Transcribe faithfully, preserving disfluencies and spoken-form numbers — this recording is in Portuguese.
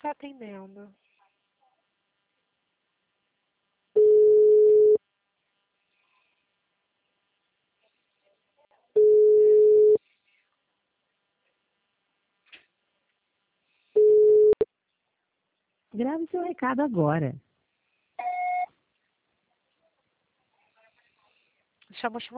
está atendendo. Grave seu recado agora. Chamou, chamou.